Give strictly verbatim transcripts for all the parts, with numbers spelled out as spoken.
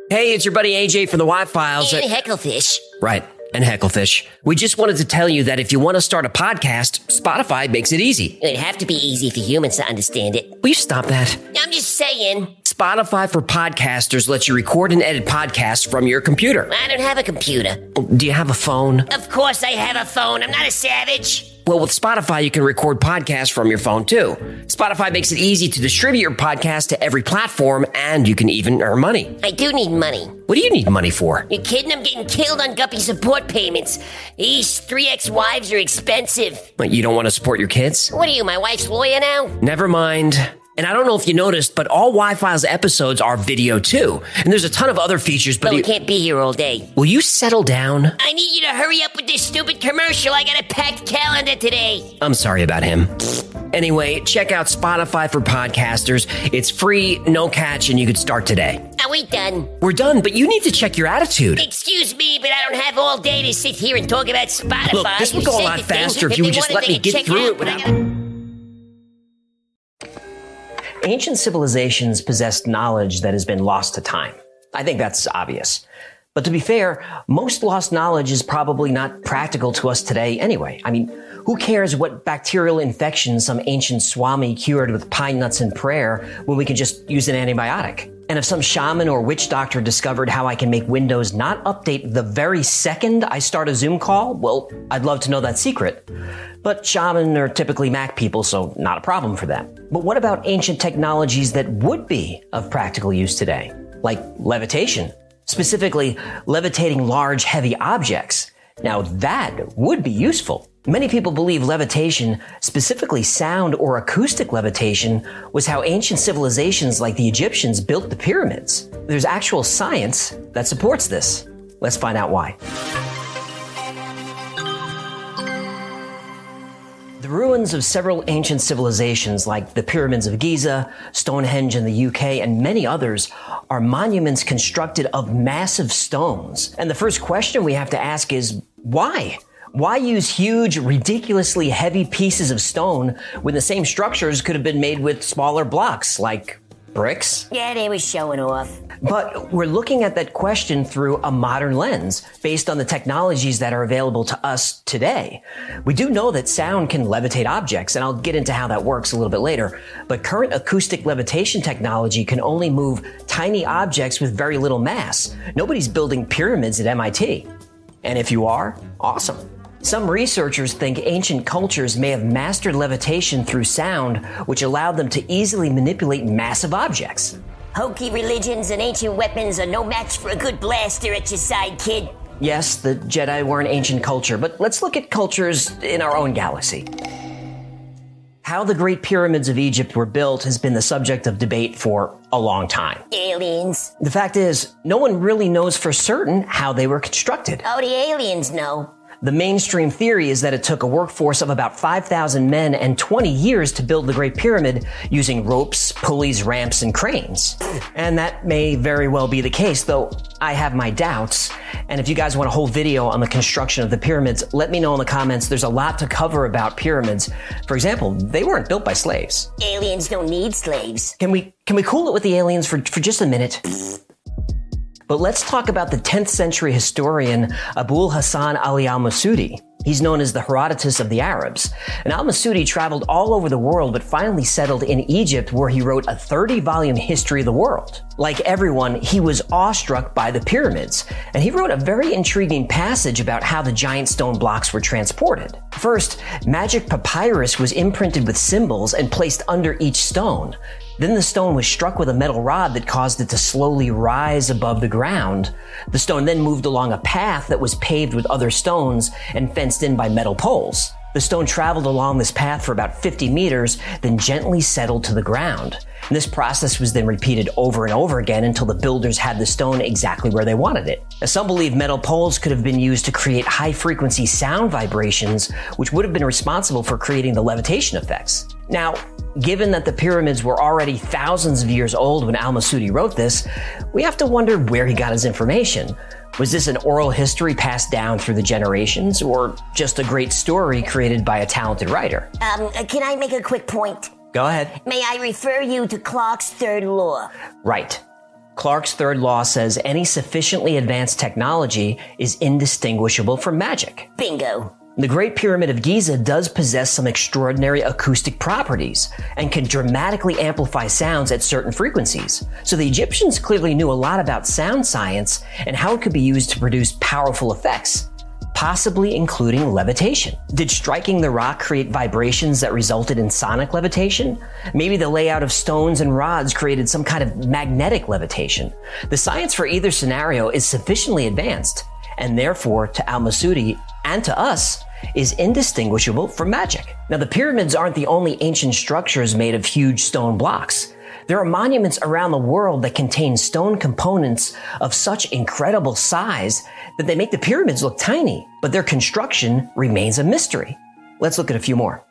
Hey, it's your buddy A J from the Y-Files. And Hecklefish. Right, and Hecklefish. We just wanted to tell you that if you want to start a podcast, Spotify makes it easy. It'd have to be easy for humans to understand it. Will you stop that? I'm just saying. Spotify for podcasters lets you record and edit podcasts from your computer. I don't have a computer. Do you have a phone? Of course I have a phone. I'm not a savage. Well, with Spotify, you can record podcasts from your phone, too. Spotify makes it easy to distribute your podcast to every platform, and you can even earn money. I do need money. What do you need money for? You kidding? I'm getting killed on Guppy support payments. These three ex-wives are expensive. What, you don't want to support your kids? What are you, my wife's lawyer now? Never mind. And I don't know if you noticed, but all Y-Files episodes are video, too. And there's a ton of other features, but... But we you... can't be here all day. Will you settle down? I need you to hurry up with this stupid commercial. I got a packed calendar today. I'm sorry about him. Anyway, check out Spotify for podcasters. It's free, no catch, and you could start today. Are we done? We're done, but you need to check your attitude. Excuse me, but I don't have all day to sit here and talk about Spotify. Look, this would go a lot faster if you would just let me get through it without... Ancient civilizations possessed knowledge that has been lost to time. I think that's obvious. But to be fair, most lost knowledge is probably not practical to us today anyway. I mean, who cares what bacterial infection some ancient Swami cured with pine nuts and prayer when we can just use an antibiotic? And if some shaman or witch doctor discovered how I can make Windows not update the very second I start a Zoom call, well, I'd love to know that secret. But shaman are typically Mac people, so not a problem for them. But what about ancient technologies that would be of practical use today? Like levitation. Specifically, levitating large, heavy objects. Now that would be useful. Many people believe levitation, specifically sound or acoustic levitation, was how ancient civilizations like the Egyptians built the pyramids. There's actual science that supports this. Let's find out why. The ruins of several ancient civilizations like the pyramids of Giza, Stonehenge in the U K, and many others are monuments constructed of massive stones. And the first question we have to ask is, why? Why use huge, ridiculously heavy pieces of stone when the same structures could have been made with smaller blocks like bricks? Yeah, they were showing off. But we're looking at that question through a modern lens based on the technologies that are available to us today. We do know that sound can levitate objects, and I'll get into how that works a little bit later. But current acoustic levitation technology can only move tiny objects with very little mass. Nobody's building pyramids at M I T. And if you are, awesome. Some researchers think ancient cultures may have mastered levitation through sound, which allowed them to easily manipulate massive objects. Hokey religions and ancient weapons are no match for a good blaster at your side, kid. Yes, the Jedi were an ancient culture, but let's look at cultures in our own galaxy. How the Great Pyramids of Egypt were built has been the subject of debate for a long time. Aliens. The fact is, no one really knows for certain how they were constructed. Oh, the aliens know. The mainstream theory is that it took a workforce of about five thousand men and twenty years to build the Great Pyramid using ropes, pulleys, ramps, and cranes. And that may very well be the case, though I have my doubts. And if you guys want a whole video on the construction of the pyramids, let me know in the comments. There's a lot to cover about pyramids. For example, they weren't built by slaves. Aliens don't need slaves. Can we, can we cool it with the aliens for, for just a minute? But let's talk about the tenth century historian Abul Hassan Ali al-Masudi. He's known as the Herodotus of the Arabs. And al-Masudi traveled all over the world, but finally settled in Egypt, where he wrote a thirty volume history of the world. Like everyone, he was awestruck by the pyramids, and he wrote a very intriguing passage about how the giant stone blocks were transported. First, magic papyrus was imprinted with symbols and placed under each stone. Then the stone was struck with a metal rod that caused it to slowly rise above the ground. The stone then moved along a path that was paved with other stones and fenced in by metal poles. The stone traveled along this path for about fifty meters, then gently settled to the ground. And this process was then repeated over and over again until the builders had the stone exactly where they wanted it. Now, some believe metal poles could have been used to create high-frequency sound vibrations, which would have been responsible for creating the levitation effects. Now, given that the pyramids were already thousands of years old when al-Masudi wrote this, we have to wonder where he got his information. Was this an oral history passed down through the generations, or just a great story created by a talented writer? Um, can I make a quick point? Go ahead. May I refer you to Clarke's third law? Right. Clarke's third law says any sufficiently advanced technology is indistinguishable from magic. Bingo. The Great Pyramid of Giza does possess some extraordinary acoustic properties and can dramatically amplify sounds at certain frequencies. So the Egyptians clearly knew a lot about sound science and how it could be used to produce powerful effects, possibly including levitation. Did striking the rock create vibrations that resulted in sonic levitation? Maybe the layout of stones and rods created some kind of magnetic levitation. The science for either scenario is sufficiently advanced, and therefore, to al-Masudi and to us, is indistinguishable from magic. Now, the pyramids aren't the only ancient structures made of huge stone blocks. There are monuments around the world that contain stone components of such incredible size that they make the pyramids look tiny, but their construction remains a mystery. Let's look at a few more.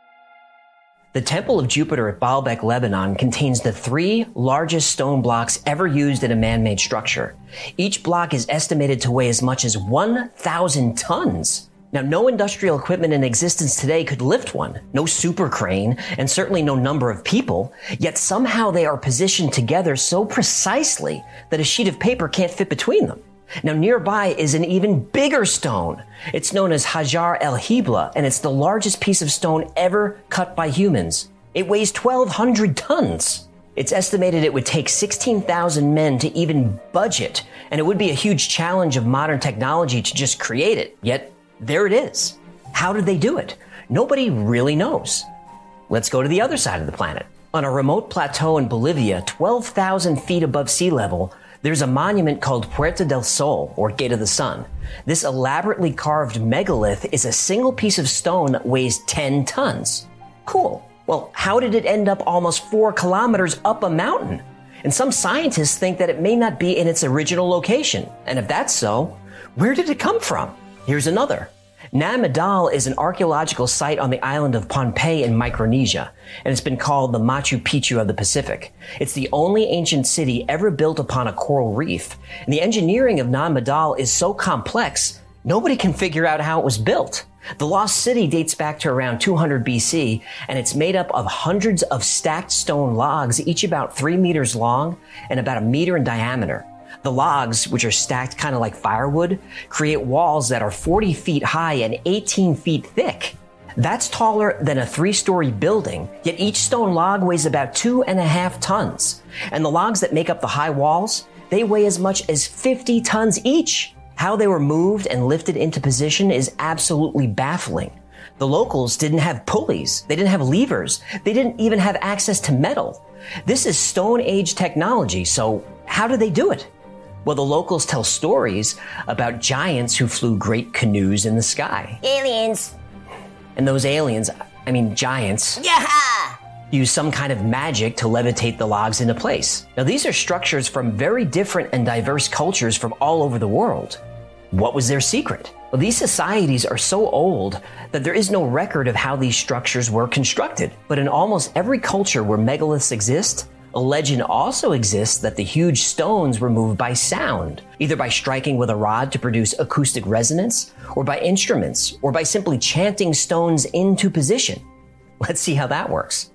The Temple of Jupiter at Baalbek, Lebanon contains the three largest stone blocks ever used in a man-made structure. Each block is estimated to weigh as much as one thousand tons. Now, no industrial equipment in existence today could lift one, no super crane, and certainly no number of people, yet somehow they are positioned together so precisely that a sheet of paper can't fit between them. Now, nearby is an even bigger stone. It's known as Hajar el-Hibla, and it's the largest piece of stone ever cut by humans. It weighs twelve hundred tons. It's estimated it would take sixteen thousand men to even budge it, and it would be a huge challenge of modern technology to just create it, yet there it is. How did they do it? Nobody really knows. Let's go to the other side of the planet. On a remote plateau in Bolivia, twelve thousand feet above sea level, there's a monument called Puerta del Sol, or Gate of the Sun. This elaborately carved megalith is a single piece of stone that weighs ten tons. Cool. Well, how did it end up almost four kilometers up a mountain? And some scientists think that it may not be in its original location. And if that's so, where did it come from? Here's another. Nam Madal is an archaeological site on the island of Pohnpei in Micronesia, and it's been called the Machu Picchu of the Pacific. It's the only ancient city ever built upon a coral reef, and the engineering of Nam Madal is so complex, nobody can figure out how it was built. The lost city dates back to around two hundred B C, and it's made up of hundreds of stacked stone logs, each about three meters long and about a meter in diameter. The logs, which are stacked kind of like firewood, create walls that are forty feet high and eighteen feet thick. That's taller than a three-story building, yet each stone log weighs about two and a half tons. And the logs that make up the high walls, they weigh as much as fifty tons each. How they were moved and lifted into position is absolutely baffling. The locals didn't have pulleys, they didn't have levers, they didn't even have access to metal. This is Stone Age technology, so how did they do it? Well, the locals tell stories about giants who flew great canoes in the sky. Aliens. And those aliens, I mean giants, Yaha! use some kind of magic to levitate the logs into place. Now, these are structures from very different and diverse cultures from all over the world. What was their secret? Well, these societies are so old that there is no record of how these structures were constructed. But in almost every culture where megaliths exist, a legend also exists that the huge stones were moved by sound, either by striking with a rod to produce acoustic resonance, or by instruments, or by simply chanting stones into position. Let's see how that works.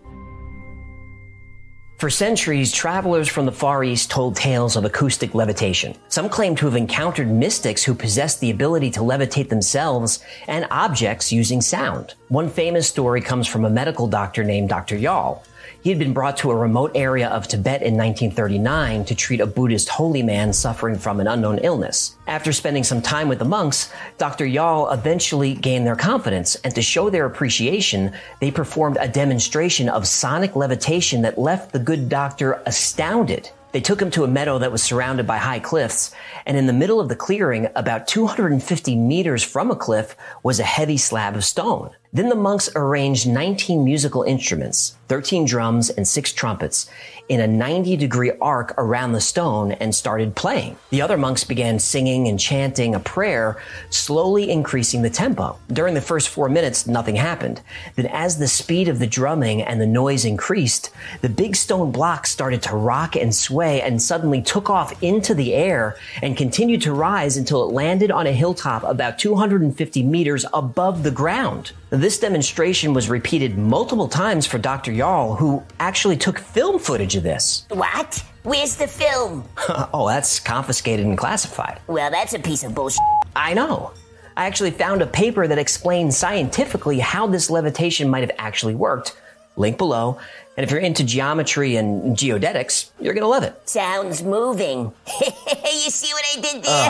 For centuries, travelers from the Far East told tales of acoustic levitation. Some claim to have encountered mystics who possessed the ability to levitate themselves and objects using sound. One famous story comes from a medical doctor named Doctor Yal. He had been brought to a remote area of Tibet in nineteen thirty-nine to treat a Buddhist holy man suffering from an unknown illness. After spending some time with the monks, Doctor Yal eventually gained their confidence, and to show their appreciation, they performed a demonstration of sonic levitation that left the good doctor astounded. They took him to a meadow that was surrounded by high cliffs, and in the middle of the clearing, about two hundred fifty meters from a cliff, was a heavy slab of stone. Then the monks arranged nineteen musical instruments, thirteen drums and six trumpets, in a ninety degree arc around the stone and started playing. The other monks began singing and chanting a prayer, slowly increasing the tempo. During the first four minutes, nothing happened. Then as the speed of the drumming and the noise increased, the big stone block started to rock and sway and suddenly took off into the air and continued to rise until it landed on a hilltop about two hundred fifty meters above the ground. This demonstration was repeated multiple times for Doctor Jarl, who actually took film footage of this. What? Where's the film? Oh, that's confiscated and classified. Well, that's a piece of bullshit. I know. I actually found a paper that explains scientifically how this levitation might have actually worked. Link below. And if you're into geometry and geodetics, you're gonna love it. Sounds moving. You see what I did there?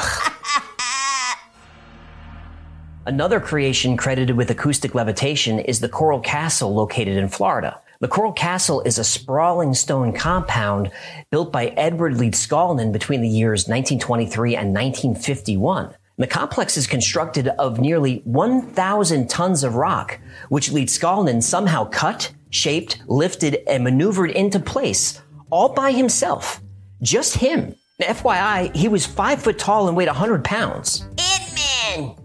Another creation credited with acoustic levitation is the Coral Castle located in Florida. The Coral Castle is a sprawling stone compound built by Edward Leedskalnin between the years nineteen twenty-three and nineteen fifty-one. The complex is constructed of nearly one thousand tons of rock, which Leedskalnin somehow cut, shaped, lifted, and maneuvered into place, all by himself. Just him. Now, F Y I, he was five foot tall and weighed one hundred pounds. Ant-Man!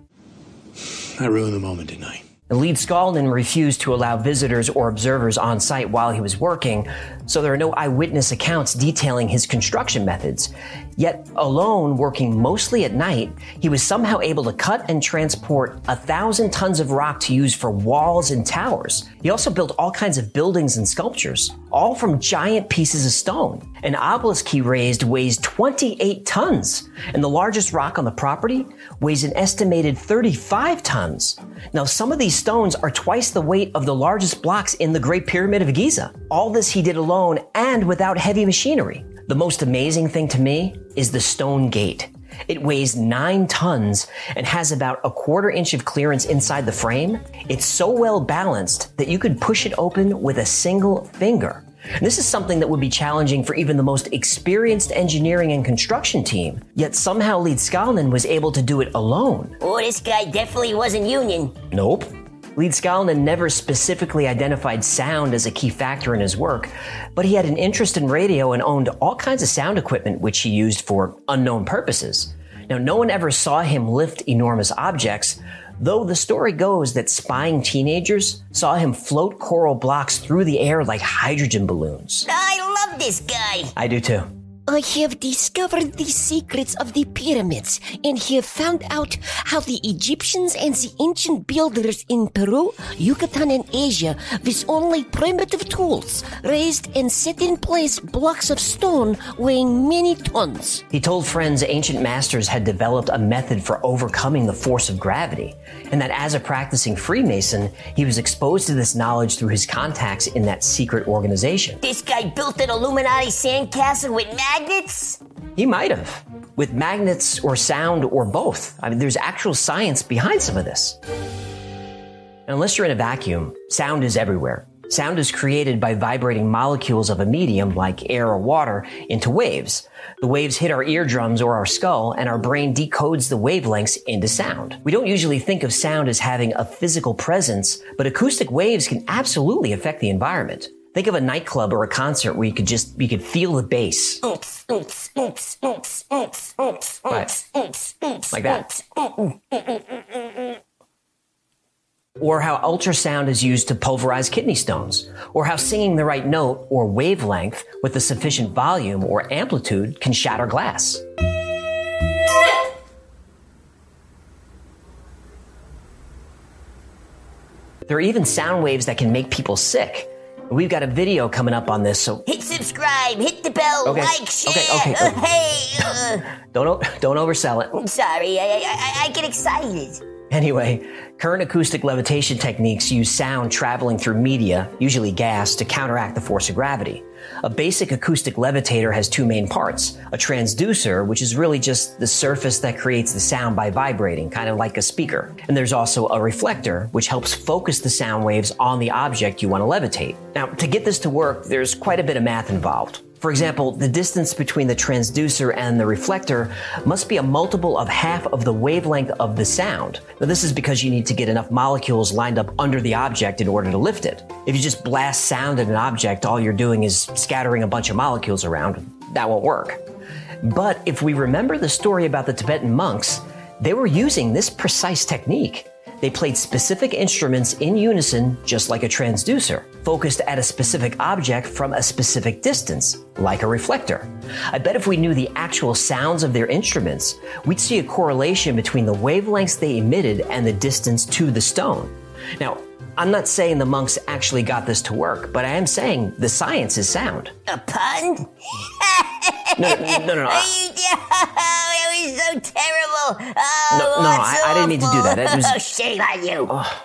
I ruined the moment, didn't I? Leedskalnin refused to allow visitors or observers on site while he was working, so there are no eyewitness accounts detailing his construction methods. Yet, alone, working mostly at night, he was somehow able to cut and transport a thousand tons of rock to use for walls and towers. He also built all kinds of buildings and sculptures, all from giant pieces of stone. An obelisk he raised weighs twenty-eight tons, and the largest rock on the property weighs an estimated thirty-five tons. Now, some of these stones are twice the weight of the largest blocks in the Great Pyramid of Giza. All this he did alone and without heavy machinery. The most amazing thing to me is the stone gate. It weighs nine tons and has about a quarter inch of clearance inside the frame. It's so well balanced that you could push it open with a single finger. And this is something that would be challenging for even the most experienced engineering and construction team. Yet somehow Leedskalnin was able to do it alone. Oh, this guy definitely wasn't union. Nope. Leedskalnin never specifically identified sound as a key factor in his work, but he had an interest in radio and owned all kinds of sound equipment which he used for unknown purposes. Now, no one ever saw him lift enormous objects, though the story goes that spying teenagers saw him float coral blocks through the air like hydrogen balloons. I love this guy. I do too. I have discovered the secrets of the pyramids and have found out how the Egyptians and the ancient builders in Peru, Yucatan, and Asia, with only primitive tools, raised and set in place blocks of stone weighing many tons. He told friends ancient masters had developed a method for overcoming the force of gravity, and that as a practicing Freemason, he was exposed to this knowledge through his contacts in that secret organization. This guy built an Illuminati sandcastle with magnets? He might have, with magnets or sound or both. I mean, there's actual science behind some of this. And unless you're in a vacuum, sound is everywhere. Sound is created by vibrating molecules of a medium, like air or water, into waves. The waves hit our eardrums or our skull, and our brain decodes the wavelengths into sound. We don't usually think of sound as having a physical presence, but acoustic waves can absolutely affect the environment. Think of a nightclub or a concert where you could just, you could feel the bass. Oops, oops, oops, oops, oops, oops, Right. oops, oops, Like that. Or how ultrasound is used to pulverize kidney stones, or how singing the right note or wavelength with a sufficient volume or amplitude can shatter glass. There are even sound waves that can make people sick. We've got a video coming up on this, so Hit subscribe, hit the bell, Okay, like, share. okay, okay, Uh, okay. hey, uh, don't o- don't oversell it. I'm sorry, I, I, I get excited. Anyway, current acoustic levitation techniques use sound traveling through media, usually gas, to counteract the force of gravity. A basic acoustic levitator has two main parts: a transducer, which is really just the surface that creates the sound by vibrating, kind of like a speaker. And there's also a reflector, which helps focus the sound waves on the object you want to levitate. Now, to get this to work, there's quite a bit of math involved. For example, the distance between the transducer and the reflector must be a multiple of half of the wavelength of the sound. Now, this is because you need to get enough molecules lined up under the object in order to lift it. If you just blast sound at an object, all you're doing is scattering a bunch of molecules around. That won't work. But if we remember the story about the Tibetan monks, they were using this precise technique. They played specific instruments in unison, just like a transducer, focused at a specific object from a specific distance, like a reflector. I bet if we knew the actual sounds of their instruments, we'd see a correlation between the wavelengths they emitted and the distance to the stone. Now, I'm not saying the monks actually got this to work, but I am saying the science is sound. A pun? No, no, no, no. Oh, it was so terrible. Oh, No, no, I, I didn't mean to do that. It was... Oh, shame on you. Oh.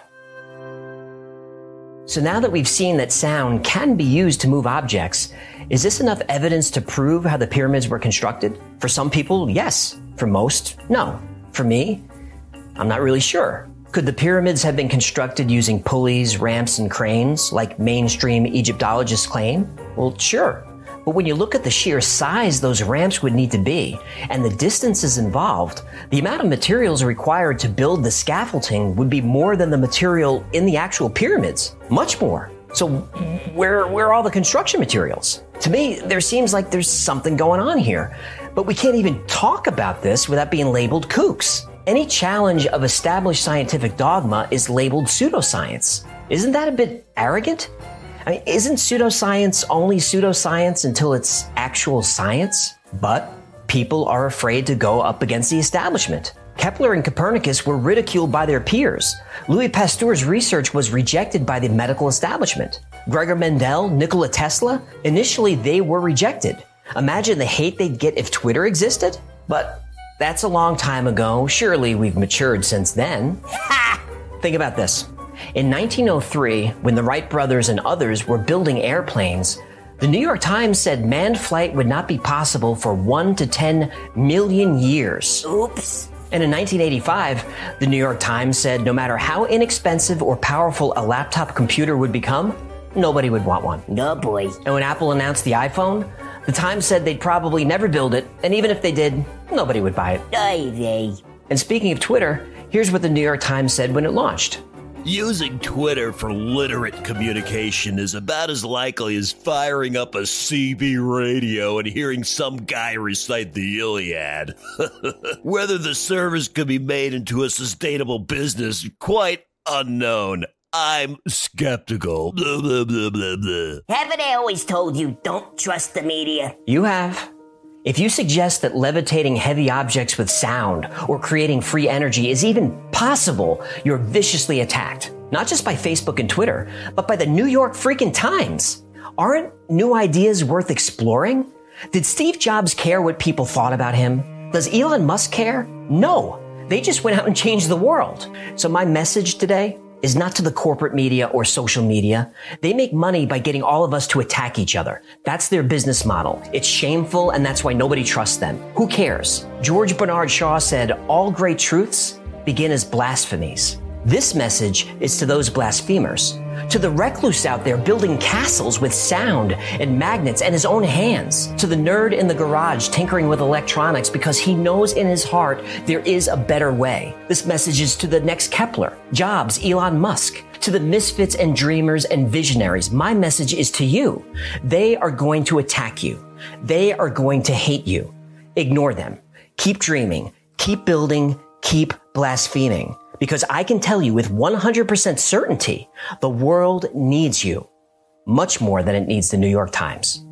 So now that we've seen that sound can be used to move objects, is this enough evidence to prove how the pyramids were constructed? For some people, yes. For most, no. For me, I'm not really sure. Could the pyramids have been constructed using pulleys, ramps, and cranes, like mainstream Egyptologists claim? Well, sure. But when you look at the sheer size those ramps would need to be, and the distances involved, the amount of materials required to build the scaffolding would be more than the material in the actual pyramids. Much more. So where, where are all the construction materials? To me, there seems like there's something going on here. But we can't even talk about this without being labeled kooks. Any challenge of established scientific dogma is labeled pseudoscience. Isn't that a bit arrogant? I mean, isn't pseudoscience only pseudoscience until it's actual science? But people are afraid to go up against the establishment. Kepler and Copernicus were ridiculed by their peers. Louis Pasteur's research was rejected by the medical establishment. Gregor Mendel, Nikola Tesla, initially they were rejected. Imagine the hate they'd get if Twitter existed? But that's a long time ago. Surely we've matured since then. Think about this. In nineteen oh three, when the Wright brothers and others were building airplanes, the New York Times said manned flight would not be possible for one to ten million years. Oops. And in nineteen eighty-five, the New York Times said no matter how inexpensive or powerful a laptop computer would become, nobody would want one. No, boy. And when Apple announced the iPhone, the Times said they'd probably never build it, and even if they did, nobody would buy it. Aye, they. And speaking of Twitter, here's what the New York Times said when it launched. Using Twitter for literate communication is about as likely as firing up a C B radio and hearing some guy recite the Iliad. Whether the service could be made into a sustainable business, quite unknown. I'm skeptical. Blah, blah, blah, blah, blah. Haven't I always told you don't trust the media? You have. If you suggest that levitating heavy objects with sound or creating free energy is even possible, you're viciously attacked. Not just by Facebook and Twitter, but by the New York freaking Times. Aren't new ideas worth exploring? Did Steve Jobs care what people thought about him? Does Elon Musk care? No. They just went out and changed the world. So my message today is not to the corporate media or social media. They make money by getting all of us to attack each other. That's their business model. It's shameful, and that's why nobody trusts them. Who cares? George Bernard Shaw said, all great truths begin as blasphemies. This message is to those blasphemers, to the recluse out there building castles with sound and magnets and his own hands, to the nerd in the garage tinkering with electronics because he knows in his heart there is a better way. This message is to the next Kepler, Jobs, Elon Musk, to the misfits and dreamers and visionaries. My message is to you. They are going to attack you. They are going to hate you. Ignore them. Keep dreaming. Keep building. Keep blaspheming. Because I can tell you with one hundred percent certainty, the world needs you much more than it needs the New York Times.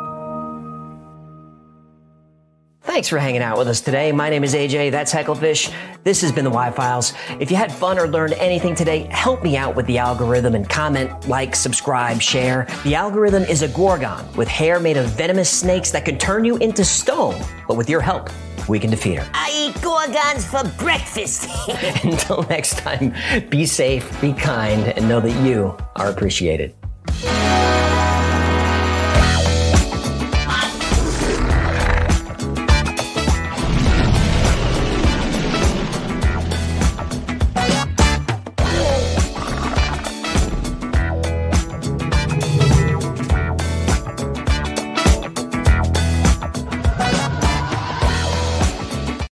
Thanks for hanging out with us today. My name is A J. That's Hecklefish. This has been the Y-Files. If you had fun or learned anything today, help me out with the algorithm and comment, like, subscribe, share. The algorithm is a gorgon with hair made of venomous snakes that can turn you into stone. But with your help, we can defeat her. I eat gorgons for breakfast. Until next time, be safe, be kind, and know that you are appreciated.